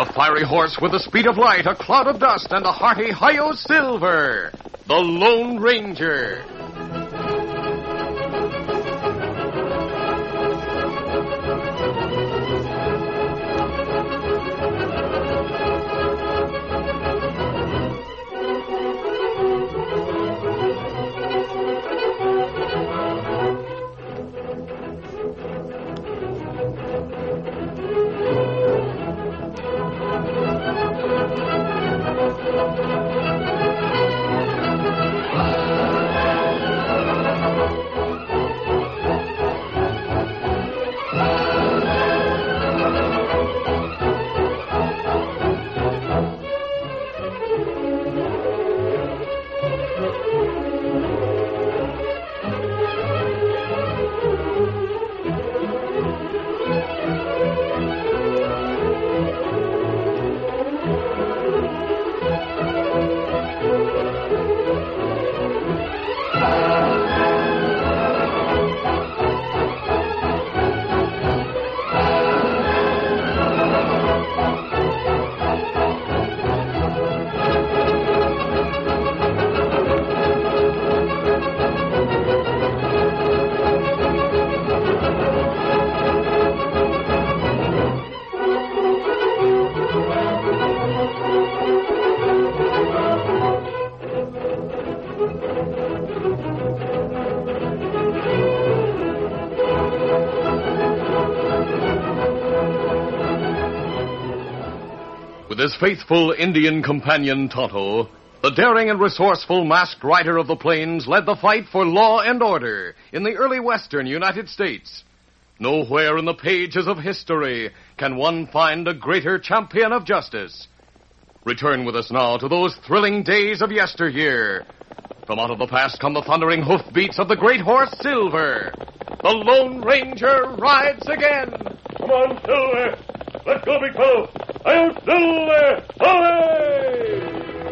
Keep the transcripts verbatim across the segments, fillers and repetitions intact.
fiery horse with the speed of light, a cloud of dust, and a hearty Hi-Yo Silver, the Lone Ranger. With his faithful Indian companion, Tonto, the daring and resourceful masked rider of the plains led the fight for law and order in the early western United States. Nowhere in the pages of history can one find a greater champion of justice. Return with us now to those thrilling days of yesteryear. From out of the past come the thundering hoofbeats of the great horse Silver. The Lone Ranger rides again. Come on, Silver. Let's go, big fellow. I'll Silver. Away!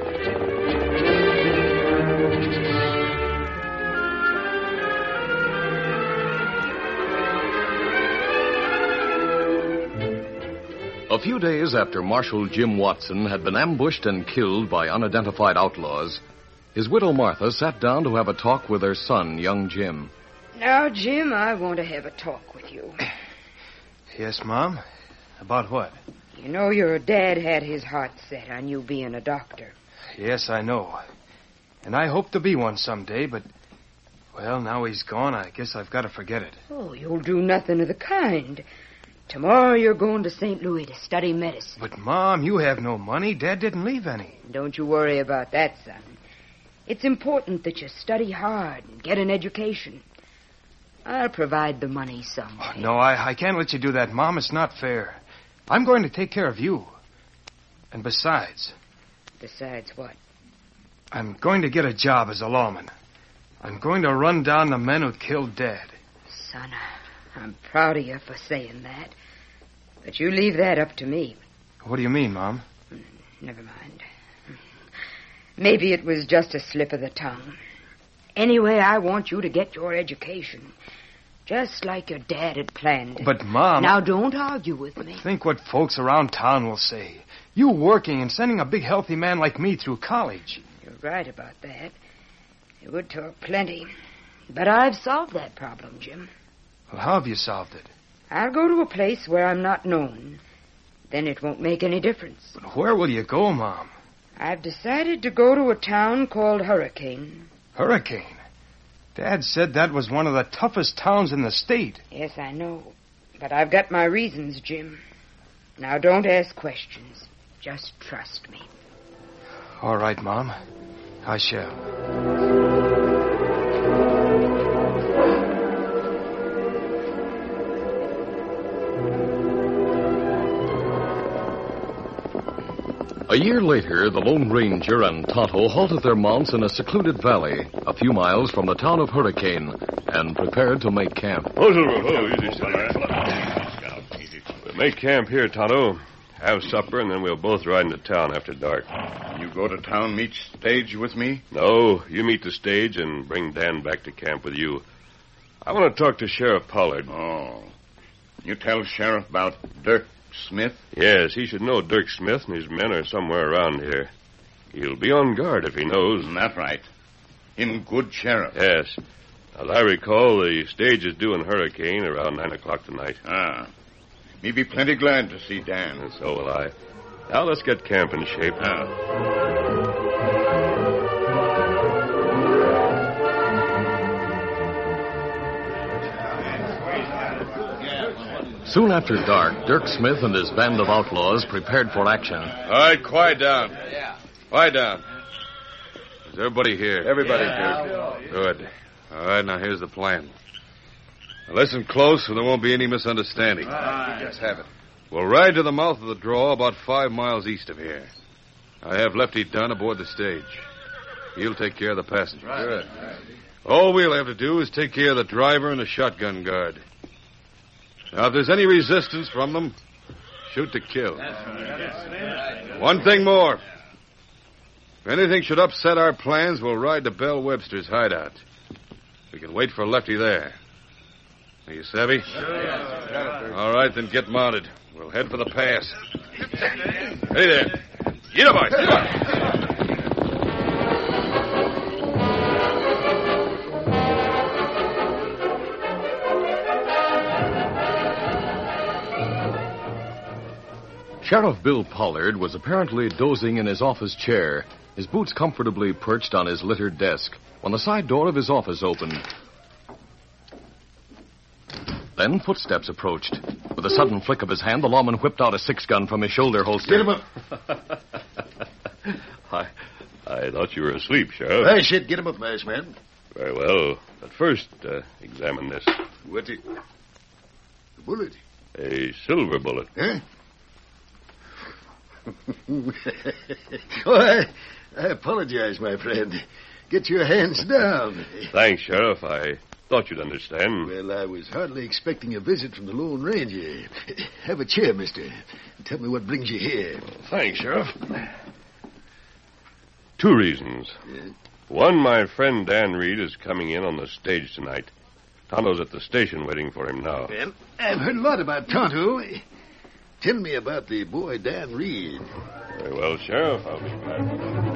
A few days after Marshal Jim Watson had been ambushed and killed by unidentified outlaws, his widow Martha sat down to have a talk with her son, young Jim. Now, Jim, I want to have a talk with you. Yes, Mom? About what? You know your dad had his heart set on you being a doctor. Yes, I know. And I hope to be one someday, but, well, now he's gone, I guess I've got to forget it. Oh, you'll do nothing of the kind. Tomorrow you're going to Saint Louis to study medicine. But, Mom, you have no money. Dad didn't leave any. Don't you worry about that, son. It's important that you study hard and get an education. I'll provide the money someday. Oh, no, I, I can't let you do that, Mom. It's not fair. I'm going to take care of you. And besides... Besides what? I'm going to get a job as a lawman. I'm going to run down the men who killed Dad. Son, I'm proud of you for saying that. But you leave that up to me. What do you mean, Mom? Never mind. Maybe it was just a slip of the tongue. Anyway, I want you to get your education. Just like your dad had planned. But, Mom... Now, don't argue with me. Think what folks around town will say. You working and sending a big, healthy man like me through college. You're right about that. You would talk plenty. But I've solved that problem, Jim. Well, how have you solved it? I'll go to a place where I'm not known. Then it won't make any difference. But where will you go, Mom? I've decided to go to a town called Hurricane. Hurricane? Dad said that was one of the toughest towns in the state. Yes, I know. But I've got my reasons, Jim. Now, don't ask questions. Just trust me. All right, Mom. I shall. A year later, the Lone Ranger and Tonto halted their mounts in a secluded valley a few miles from the town of Hurricane and prepared to make camp. Oh, Silver. Oh, easy, Silver. We'll make camp here, Tonto. Have supper, and then we'll both ride into town after dark. You go to town, meet stage with me? No, you meet the stage and bring Dan back to camp with you. I want to talk to Sheriff Pollard. Oh. You tell Sheriff about Dirk Smith? Yes, he should know Dirk Smith and his men are somewhere around here. He'll be on guard if he knows. That's right. In good sheriff. Yes. As I recall, the stage is due in Hurricane around nine o'clock tonight. Ah. Me be plenty glad to see Dan. And so will I. Now let's get camp in shape. Ah. Soon after dark, Dirk Smith and his band of outlaws prepared for action. All right, quiet down. Quiet down. Is everybody here? Everybody here. Good. All right, now here's the plan. Now listen close, or there won't be any misunderstanding. Let's have it. We'll ride to the mouth of the draw about five miles east of here. I have Lefty Dunn aboard the stage. He'll take care of the passengers. Good. All we'll have to do is take care of the driver and the shotgun guard. Now, if there's any resistance from them, shoot to kill. One thing more. If anything should upset our plans, we'll ride to Bell Webster's hideout. We can wait for Lefty there. Are you savvy? Sure. All right, then get mounted. We'll head for the pass. Hey there. Get up, boys. Get up. Sheriff Bill Pollard was apparently dozing in his office chair, his boots comfortably perched on his littered desk, when the side door of his office opened. Then footsteps approached. With a sudden flick of his hand, the lawman whipped out a six-gun from his shoulder holster. Get him up. I, I thought you were asleep, Sheriff. Hey, shit, get him up, masked man. Very well. But first, uh, examine this. What's it? A bullet. A silver bullet. Huh? oh, I, I apologize, my friend. Get your hands down. Thanks, Sheriff. I thought you'd understand. Well, I was hardly expecting a visit from the Lone Ranger. Have a chair, mister. Tell me what brings you here. Thanks, Sheriff. Two reasons. Yeah. One, my friend Dan Reed is coming in on the stage tonight. Tonto's at the station waiting for him now. Well, I've heard a lot about Tonto. Tell me about the boy Dan Reed. Very well, Sheriff. I'll be glad.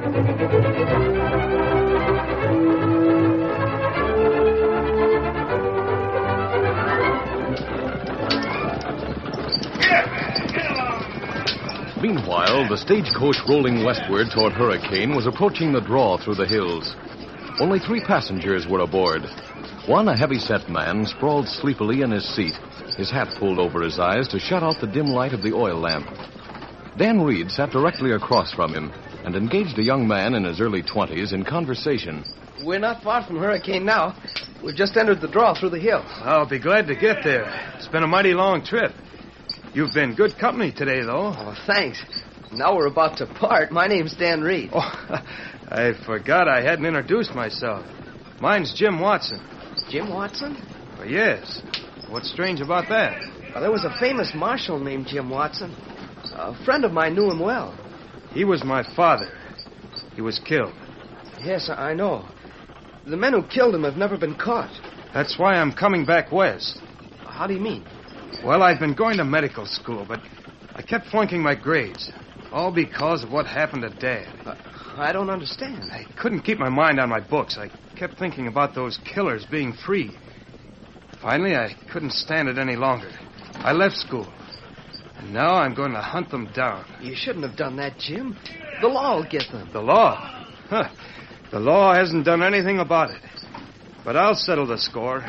Meanwhile, the stagecoach rolling westward toward Hurricane was approaching the draw through the hills. Only three passengers were aboard. One, a heavy-set man, sprawled sleepily in his seat, his hat pulled over his eyes to shut out the dim light of the oil lamp. Dan Reed sat directly across from him and engaged a young man in his early twenties in conversation. We're not far from Hurricane now. We've just entered the draw through the hills. I'll be glad to get there. It's been a mighty long trip. You've been good company today, though. Oh, thanks. Now we're about to part. My name's Dan Reed. Oh, I forgot I hadn't introduced myself. Mine's Jim Watson. Jim Watson? Well, yes. What's strange about that? Well, there was a famous marshal named Jim Watson. A friend of mine knew him well. He was my father. He was killed. Yes, I know. The men who killed him have never been caught. That's why I'm coming back west. How do you mean? Well, I've been going to medical school, but I kept flunking my grades. All because of what happened to Dad. Uh, I don't understand. I couldn't keep my mind on my books. I kept thinking about those killers being free. Finally, I couldn't stand it any longer. I left school. And now I'm going to hunt them down. You shouldn't have done that, Jim. The law will get them. The law? Huh. The law hasn't done anything about it. But I'll settle the score.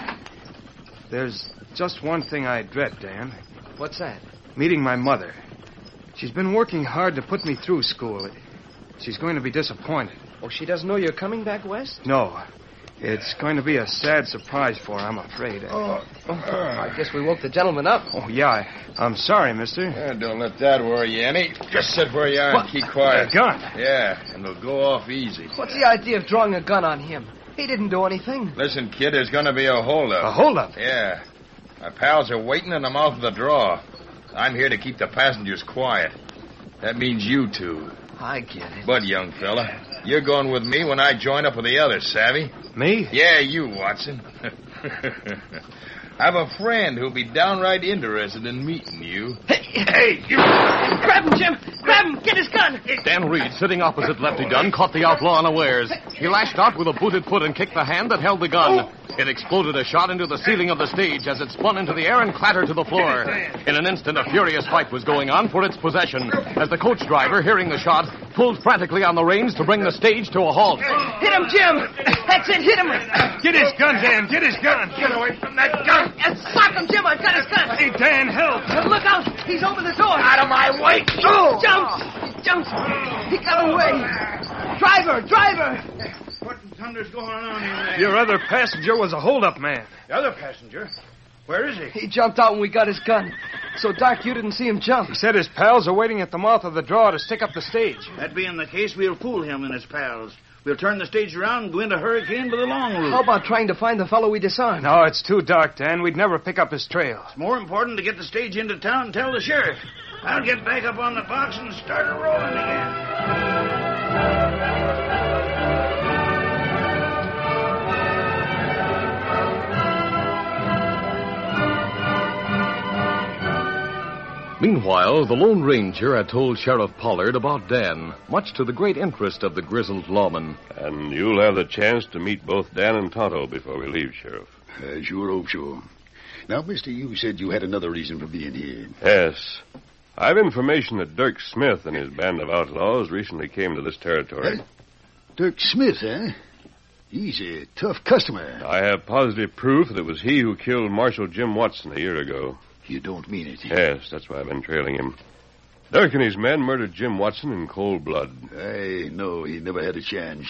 There's just one thing I dread, Dan. What's that? Meeting my mother. She's been working hard to put me through school. She's going to be disappointed. Oh, she doesn't know you're coming back west? No. It's going to be a sad surprise for her, I'm afraid. Oh, oh I guess we woke the gentleman up. Oh, yeah. I, I'm sorry, mister. Yeah, don't let that worry you any. Just sit where you are What? and keep quiet. A gun? Yeah, and we'll go off easy. What's the idea of drawing a gun on him? He didn't do anything. Listen, kid, there's going to be a holdup. A holdup? Yeah. My pals are waiting in the mouth of the draw. I'm here to keep the passengers quiet. That means you two. I get it. But, young fella, you're going with me when I join up with the others, savvy? Me? Yeah, you, Watson. I've a friend who'll be downright interested in meeting you. Hey, hey, you... Grab him, Jim. Grab him. Get his gun. Dan Reed, sitting opposite Lefty Dunn, caught the outlaw unawares. He lashed out with a booted foot and kicked the hand that held the gun. It exploded a shot into the ceiling of the stage as it spun into the air and clattered to the floor. In an instant, a furious fight was going on for its possession as the coach driver, hearing the shot, pulled frantically on the reins to bring the stage to a halt. Hit him, Jim. That's it. Hit him. Get his gun, Dan. Get his gun. Get away from that gun. And sock him, Jim. I've got his gun. Hey, Dan, help. Look out. He's over the door. Out of my way. Oh. Jumps. Jumps. He got away. Driver. Driver. What in thunder's going on here? Your other passenger was a hold-up man. The other passenger? Where is he? He jumped out when we got his gun. So dark you didn't see him jump. He said his pals are waiting at the mouth of the draw to stick up the stage. That being the case, we'll fool him and his pals. We'll turn the stage around and go into Hurricane by the long route. How about trying to find the fellow we disarmed? No, it's too dark, Dan. We'd never pick up his trail. It's more important to get the stage into town and tell the sheriff. I'll get back up on the box and start it rolling again. Meanwhile, the Lone Ranger had told Sheriff Pollard about Dan, much to the great interest of the grizzled lawman. And you'll have the chance to meet both Dan and Tonto before we leave, Sheriff. I sure hope so. Now, mister, you said you had another reason for being here. Yes. I've information that Dirk Smith and his band of outlaws recently came to this territory. Huh? Dirk Smith, huh? He's a tough customer. I have positive proof that it was he who killed Marshal Jim Watson a year ago. You don't mean it. Yes, that's why I've been trailing him. Dirk and his men murdered Jim Watson in cold blood. I know he never had a chance.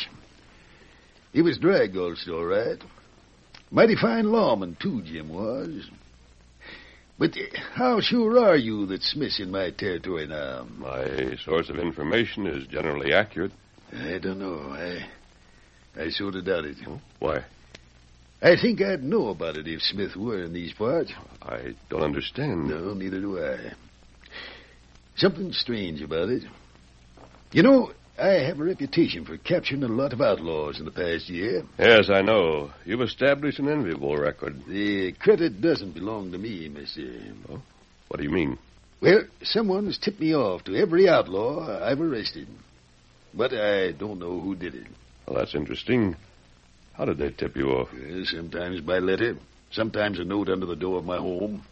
He was drag also, all right. Mighty fine lawman, too, Jim was. But uh, how sure are you that Smith's in my territory now? My source of information is generally accurate. I don't know. I, I sort of doubt it. Oh, why? I think I'd know about it if Smith were in these parts. I don't understand. No, neither do I. Something strange about it. You know, I have a reputation for capturing a lot of outlaws in the past year. Yes, I know. You've established an enviable record. The credit doesn't belong to me, mister. Oh? What do you mean? Well, someone's tipped me off to every outlaw I've arrested. But I don't know who did it. Well, that's interesting. How did they tip you off? Well, sometimes by letter, sometimes a note under the door of my home.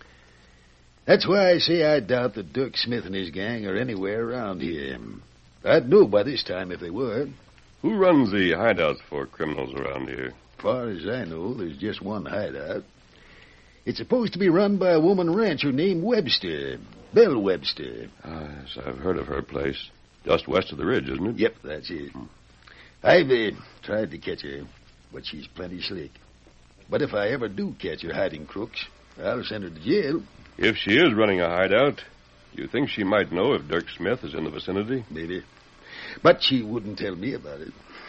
That's why I say I doubt that Dirk Smith and his gang are anywhere around here. I'd know by this time if they were. Who runs the hideouts for criminals around here? As far as I know, there's just one hideout. It's supposed to be run by a woman rancher named Webster, Belle Webster. Ah, yes, I've heard of her place. Just west of the ridge, isn't it? Yep, that's it. I've uh, tried to catch her, but she's plenty slick. But if I ever do catch her hiding crooks, I'll send her to jail. If she is running a hideout, you think she might know if Dirk Smith is in the vicinity? Maybe. But she wouldn't tell me about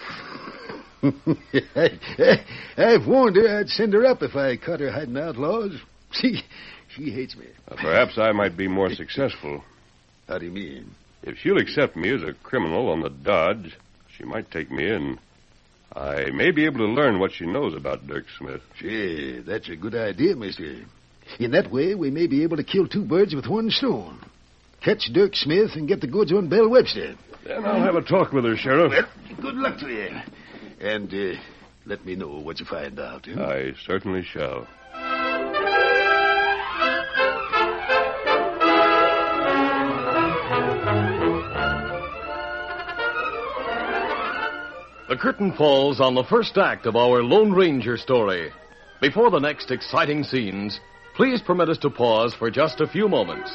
it. I, I've warned her I'd send her up if I caught her hiding outlaws. She, she hates me. Uh, perhaps I might be more successful. How do you mean? If she'll accept me as a criminal on the dodge, she might take me in. I may be able to learn what she knows about Dirk Smith. Sure, that's a good idea, mister. In that way, we may be able to kill two birds with one stone. Catch Dirk Smith and get the goods on Belle Webster. Then I'll have a talk with her, Sheriff. Well, good luck to you. And uh, let me know what you find out. Huh? I certainly shall. The curtain falls on the first act of our Lone Ranger story. Before the next exciting scenes, please permit us to pause for just a few moments.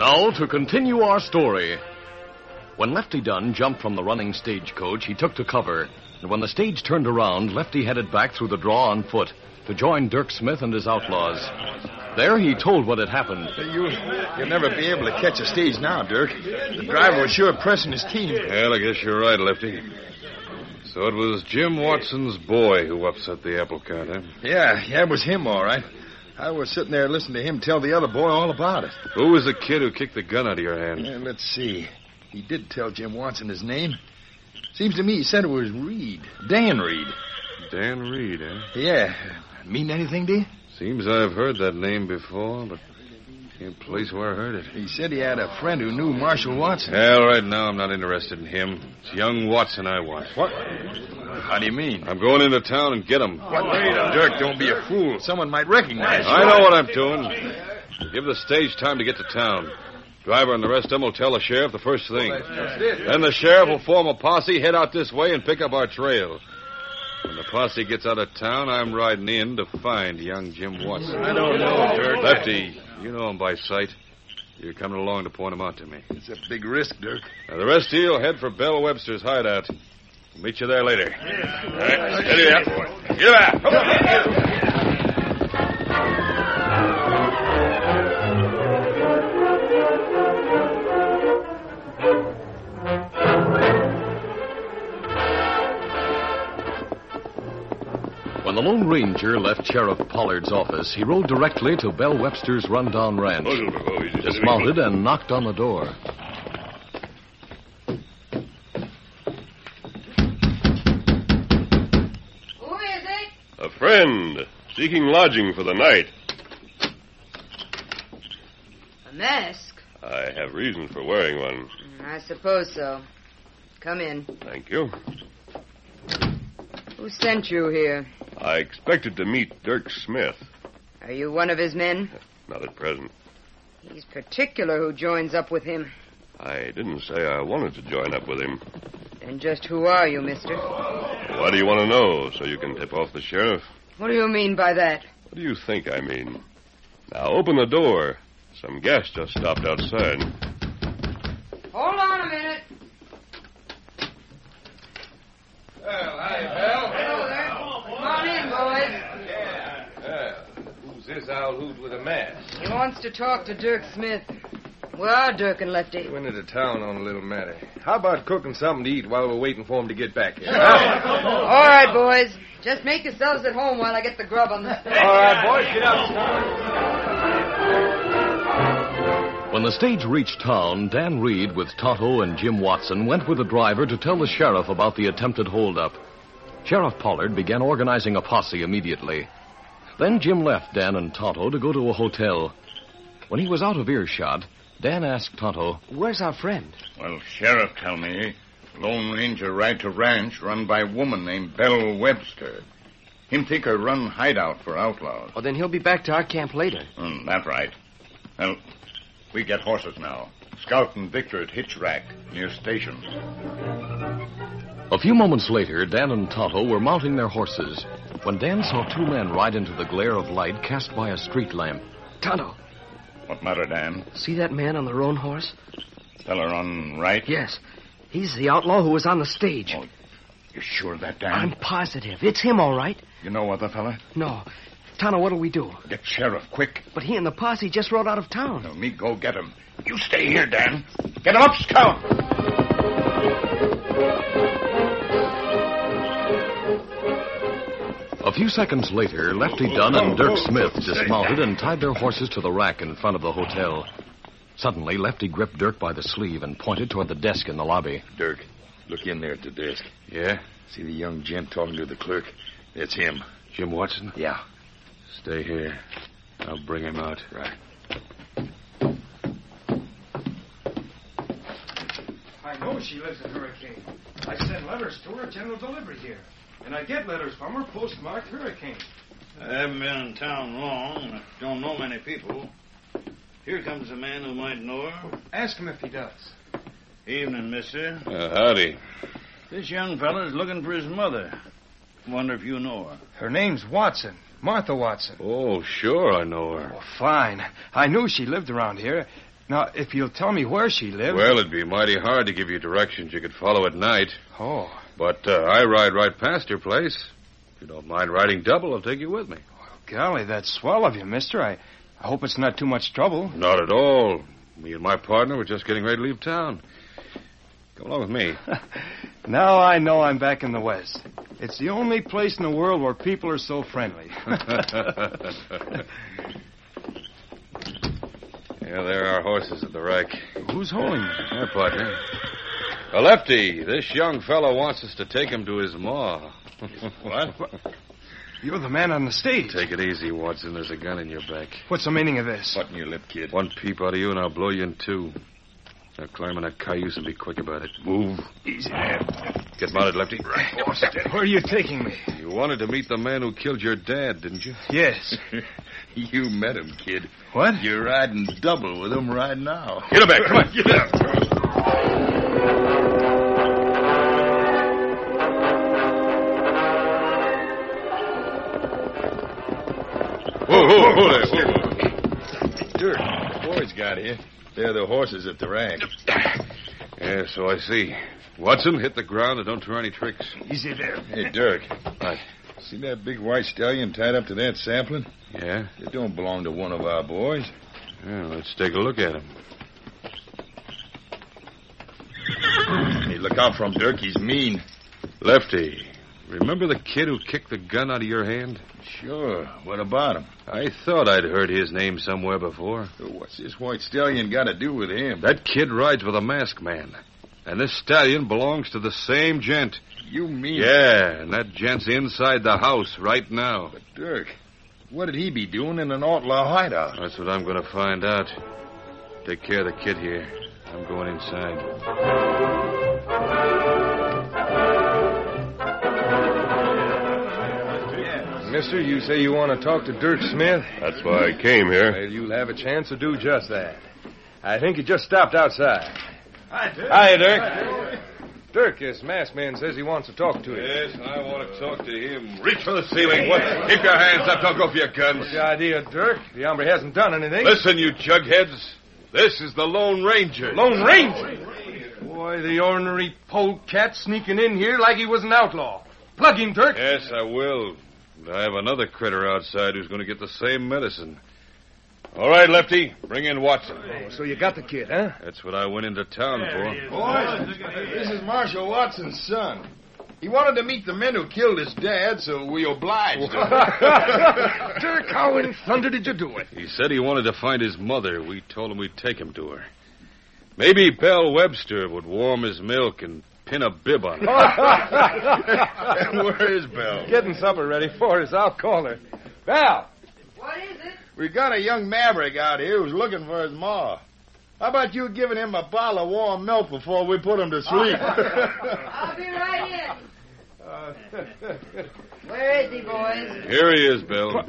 Now, to continue our story. When Lefty Dunn jumped from the running stagecoach, he took to cover. And when the stage turned around, Lefty headed back through the draw on foot to join Dirk Smith and his outlaws. There he told what had happened. You, you'll never be able to catch a stage now, Dirk. The driver was sure pressing his team. Well, I guess you're right, Lefty. So it was Jim Watson's boy who upset the apple cart, huh? Yeah, yeah, it was him, all right. I was sitting there listening to him tell the other boy all about it. Who was the kid who kicked the gun out of your hand? Yeah, let's see. He did tell Jim Watson his name. Seems to me he said it was Reed. Dan Reed. Dan Reed, eh? Yeah. Mean anything to you? Seems I've heard that name before, but can't place where I heard it. He said he had a friend who knew Marshal Watson. Well, right now I'm not interested in him. It's young Watson I want. What? How do you mean? I'm going into town and get him. What? Dirk, don't be a fool. Someone might recognize you. I know what I'm doing. Give the stage time to get to town. Driver and the rest of them will tell the sheriff the first thing. Then the sheriff will form a posse, head out this way, and pick up our trail. When the posse gets out of town, I'm riding in to find young Jim Watson. I don't know, Dirk. Lefty, you know him by sight. You're coming along to point him out to me. It's a big risk, Dirk. Now, the rest of you will head for Bell Webster's hideout. We'll meet you there later. All right, steady up, boy. Get out. Come on. When the Lone Ranger left Sheriff Pollard's office, he rode directly to Bell Webster's rundown ranch, dismounted, and knocked on the door. Who is it? A friend seeking lodging for the night. A mask? I have reason for wearing one. I suppose so. Come in. Thank you. Who sent you here? I expected to meet Dirk Smith. Are you one of his men? Not at present. He's particular who joins up with him. I didn't say I wanted to join up with him. Then just who are you, mister? What do you want to know, so you can tip off the sheriff? What do you mean by that? What do you think I mean? Now, open the door. Some guests just stopped outside. Hold on a minute. Well, hi, Bell. Hello there. Come on in, boys. Yeah. Who's this owl hoot with a mask? He wants to talk to Dirk Smith. Where are Dirk and Lefty? Went into town on a little matter. How about cooking something to eat while we're waiting for him to get back here? All right, boys. Just make yourselves at home while I get the grub on the... All right, boys, get up. When the stage reached town, Dan Reed with Tonto and Jim Watson went with the driver to tell the sheriff about the attempted holdup. Sheriff Pollard began organizing a posse immediately. Then Jim left Dan and Tonto to go to a hotel. When he was out of earshot, Dan asked Tonto, Where's our friend? Well, Sheriff tell me, Lone Ranger ride to ranch run by a woman named Bell Webster. Him think her run hideout for outlaws. Oh, then he'll be back to our camp later. Mm, that's right. Well, we get horses now. Scout and Victor at Hitch Rack, near station. A few moments later, Dan and Tonto were mounting their horses when Dan saw two men ride into the glare of light cast by a street lamp. Tonto. What matter, Dan? See that man on the roan horse? Feller on right? Yes. He's the outlaw who was on the stage. Oh, you sure of that, Dan? I'm positive. It's him, all right. You know other fella? No. Tonto, what'll we do? Get Sheriff, quick. But he and the posse just rode out of town. Well, me go get him. You stay here, Dan. Get him up, Scout. A few seconds later, Lefty Dunn and Dirk Smith dismounted and tied their horses to the rack in front of the hotel. Suddenly, Lefty gripped Dirk by the sleeve and pointed toward the desk in the lobby. Dirk, look in there at the desk. Yeah? See the young gent talking to the clerk? That's him. Jim Watson? Yeah. Stay here. I'll bring him out. Right. I know she lives in Hurricane. I send letters to her, general delivery here. And I get letters from her postmarked Hurricane. I haven't been in town long. Don't know many people. Here comes a man who might know her. Ask him if he does. Evening, mister. Uh, howdy. This young fella's looking for his mother. Wonder if you know her. Her name's Watson. Martha Watson. Oh, sure I know her. Oh, fine. I knew she lived around here. Now, if you'll tell me where she lives... Well, it'd be mighty hard to give you directions you could follow at night. Oh. But uh, I ride right past your place. If you don't mind riding double, I'll take you with me. Well, golly, that's swell of you, mister. I, I hope it's not too much trouble. Not at all. Me and my partner were just getting ready to leave town. Come along with me. Now I know I'm back in the West. It's the only place in the world where people are so friendly. Yeah, there are horses at the rack. Who's holding them? Our partner. A lefty. This young fellow wants us to take him to his ma. What? You're the man on the stage. Take it easy, Watson. There's a gun in your back. What's the meaning of this? Button your lip, kid. One peep out of you and I'll blow you in two. Now climb on that cayuse and be quick about it. Move. Easy there. Get mounted, Lefty. Right. Where are you taking me? You wanted to meet the man who killed your dad, didn't you? Yes. You met him, kid. What? You're riding double with him right now. Get him back. Come on. Get him. Whoa, whoa, whoa there. Whoa, whoa. Dirk, the boys got here. They're the horses at the rack. Yeah, so I see. Watson, hit the ground and don't try any tricks. Easy there. Hey, Dirk. Right. See that big white stallion tied up to that sapling? Yeah? It don't belong to one of our boys. Yeah, let's take a look at him. Hey, look out for him, Dirk. He's mean. Lefty, remember the kid who kicked the gun out of your hand? Sure. What about him? I thought I'd heard his name somewhere before. What's this white stallion got to do with him? That kid rides with a masked man. And this stallion belongs to the same gent. You mean... Yeah, and that gent's inside the house right now. But, Dirk, what did he be doing in an outlaw hideout? That's what I'm going to find out. Take care of the kid here. I'm going inside. Mister, you say you want to talk to Dirk Smith? That's why I came here. Well, you'll have a chance to do just that. I think he just stopped outside. Hi, Dirk. Hi, Dirk. Hi, Dirk. Dirk, this masked man says he wants to talk to you. Yes, and I want to talk to him. Reach for the ceiling. What? Keep your hands up. Don't go for your guns. What's the idea, Dirk? The hombre hasn't done anything. Listen, you jugheads. This is the Lone Ranger. Lone Ranger? Boy, the ornery polecat sneaking in here like he was an outlaw. Plug him, Dirk. Yes, I will. But I have another critter outside who's going to get the same medicine. All right, Lefty, bring in Watson. Oh, so you got the kid, huh? That's what I went into town for. Boys, this is Marshal Watson's son. He wanted to meet the men who killed his dad, so we obliged him. Dirk, how in thunder did you do it? He said he wanted to find his mother. We told him we'd take him to her. Maybe Belle Webster would warm his milk and pin a bib on it. Where is Belle? Getting supper ready for us. I'll call her. Belle! What is it? We got a young maverick out here who's looking for his ma. How about you giving him a bottle of warm milk before we put him to sleep? I'll be right in. Where is he, boys? Here he is, Bill.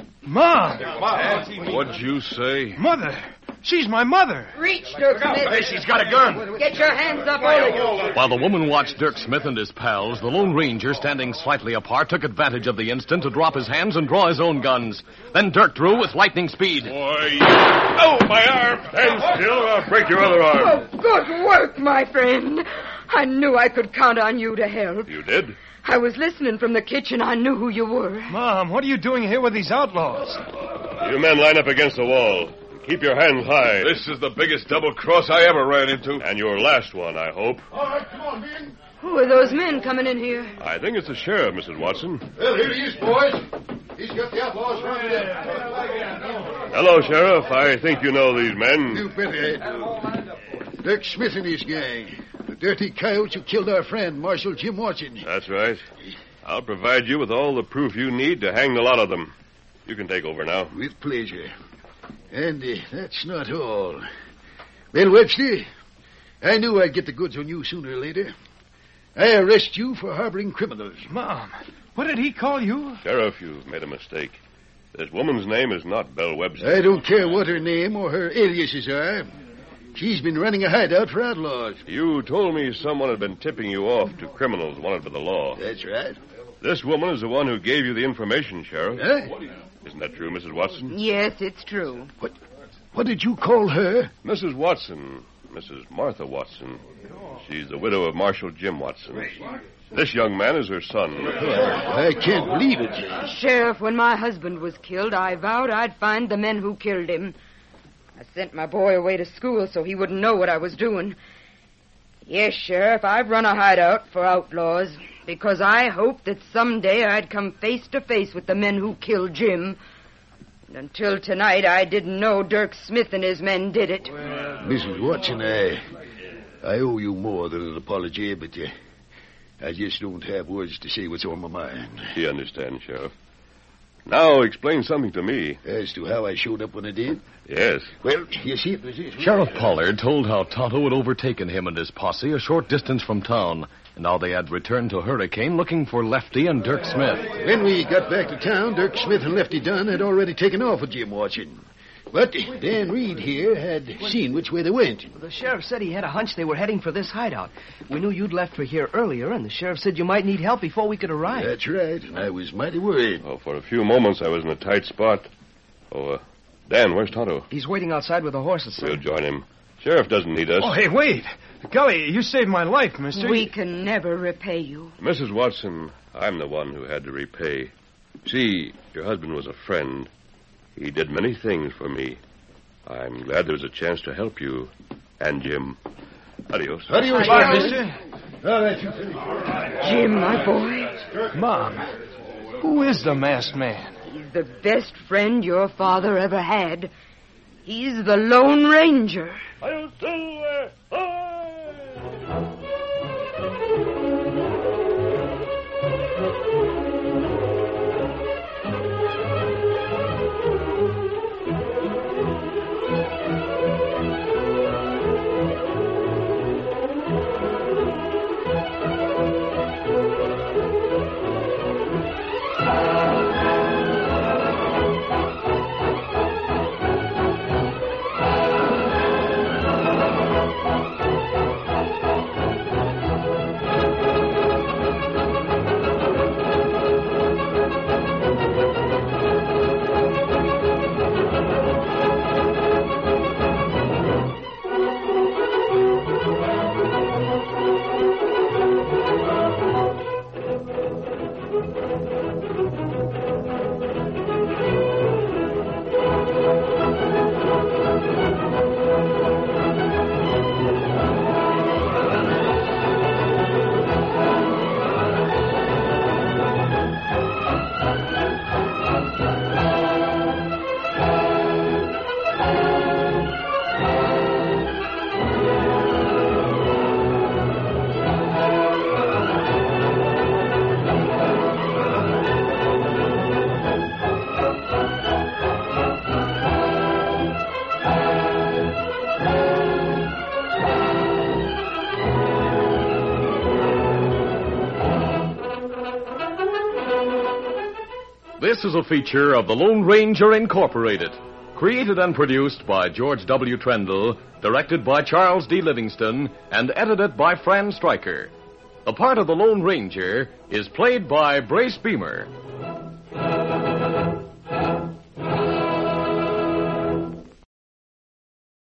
Mom! What'd you say? Mother! She's my mother. Reach, Dirk Smith. Hey, she's got a gun. Get your hands up, all of you. While the woman watched Dirk Smith and his pals, the Lone Ranger, standing slightly apart, took advantage of the instant to drop his hands and draw his own guns. Then Dirk drew with lightning speed. Boy, you... Oh, my arm! Stand still, or I'll break your other arm. Oh, good work, my friend. I knew I could count on you to help. You did? I was listening from the kitchen. I knew who you were. Mom, what are you doing here with these outlaws? You men line up against the wall. Keep your hands high. This is the biggest double cross I ever ran into. And your last one, I hope. All right, come on, men. Who are those men coming in here? I think it's the sheriff, Missus Watson. Well, here he is, boys. He's got the outlaws rounded up. Hello, Sheriff. I think you know these men. You bet, Ed. Dirk Smith and his gang. The dirty coyotes who killed our friend, Marshal Jim Watson. That's right. I'll provide you with all the proof you need to hang the lot of them. You can take over now. With pleasure. And uh, that's not all. Well, Webster, I knew I'd get the goods on you sooner or later. I arrest you for harboring criminals. Mom, what did he call you? Sheriff, you've made a mistake. This woman's name is not Belle Webster. I don't care what her name or her aliases are. She's been running a hideout for outlaws. You told me someone had been tipping you off to criminals wanted by the law. That's right. This woman is the one who gave you the information, Sheriff. Huh? Isn't that true, Missus Watson? Yes, it's true. What? What did you call her? Missus Watson. Missus Martha Watson. She's the widow of Marshal Jim Watson. This young man is her son. I can't believe it. Sheriff, when my husband was killed, I vowed I'd find the men who killed him. I sent my boy away to school so he wouldn't know what I was doing. Yes, Sheriff, I've run a hideout for outlaws because I hoped that someday I'd come face to face with the men who killed Jim. And until tonight, I didn't know Dirk Smith and his men did it. Well, Missus Watson, I, I owe you more than an apology, but uh, I just don't have words to say what's on my mind. He understands, Sheriff. Now explain something to me. As to how I showed up when I did? Yes. Well, you see, it was this. Sheriff Pollard told how Tonto had overtaken him and his posse a short distance from town, and how they had returned to Hurricane looking for Lefty and Dirk Smith. When we got back to town, Dirk Smith and Lefty Dunn had already taken off with Jim Watson. But Dan Reed here had seen which way they went. The sheriff said he had a hunch they were heading for this hideout. We knew you'd left for here earlier, and the sheriff said you might need help before we could arrive. That's right, and I was mighty worried. Oh, for a few moments I was in a tight spot. Oh, uh, Dan, where's Tonto? He's waiting outside with the horses, sir. We'll join him. Sheriff doesn't need us. Oh, hey, wait. Golly, you saved my life, mister. We can never repay you. Missus Watson, I'm the one who had to repay. See, your husband was a friend. He did many things for me. I'm glad there was a chance to help you. And Jim. Adios. Adios, Bye, mister. All right, you finish. Jim, my boy. Mom, who is the masked man? He's the best friend your father ever had. He's the Lone Ranger. I'll silver. This is a feature of the Lone Ranger Incorporated, created and produced by George W. Trendle, directed by Charles D. Livingston, and edited by Fran Stryker. The part of the Lone Ranger is played by Brace Beamer.